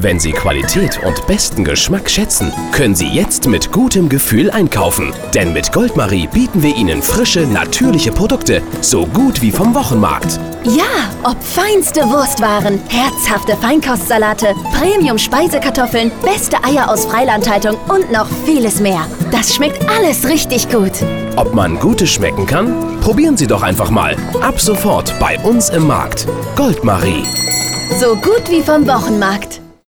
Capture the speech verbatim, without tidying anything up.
Wenn Sie Qualität und besten Geschmack schätzen, können Sie jetzt mit gutem Gefühl einkaufen. Denn mit Goldmarie bieten wir Ihnen frische, natürliche Produkte, so gut wie vom Wochenmarkt. Ja, ob feinste Wurstwaren, herzhafte Feinkostsalate, Premium-Speisekartoffeln, beste Eier aus Freilandhaltung und noch vieles mehr. Das schmeckt alles richtig gut. Ob man Gutes schmecken kann? Probieren Sie doch einfach mal. Ab sofort bei uns im Markt. Goldmarie. So gut wie vom Wochenmarkt.